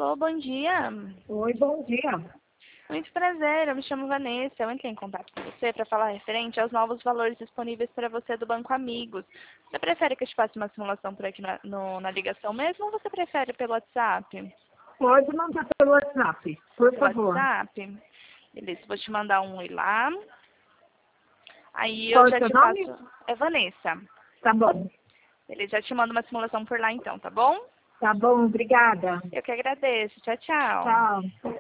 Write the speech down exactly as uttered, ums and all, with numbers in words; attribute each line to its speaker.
Speaker 1: Alô, bom dia.
Speaker 2: Oi, bom dia.
Speaker 1: Muito prazer, eu me chamo Vanessa. Eu entrei em contato com você para falar referente aos novos valores disponíveis para você do Banco Amigos. Você prefere que eu te faça uma simulação por aqui na, no, na ligação mesmo ou você prefere pelo WhatsApp?
Speaker 2: Pode mandar pelo WhatsApp, por
Speaker 1: Pelo
Speaker 2: favor.
Speaker 1: WhatsApp? Beleza, vou te mandar um oi lá. Aí
Speaker 2: Qual
Speaker 1: eu
Speaker 2: é o
Speaker 1: já
Speaker 2: seu
Speaker 1: te
Speaker 2: nome?
Speaker 1: passo... É Vanessa.
Speaker 2: Tá bom.
Speaker 1: Beleza, já te mando uma simulação por lá então, tá bom?
Speaker 2: Tá bom, obrigada.
Speaker 1: Eu que agradeço. Tchau, tchau.
Speaker 2: Tchau.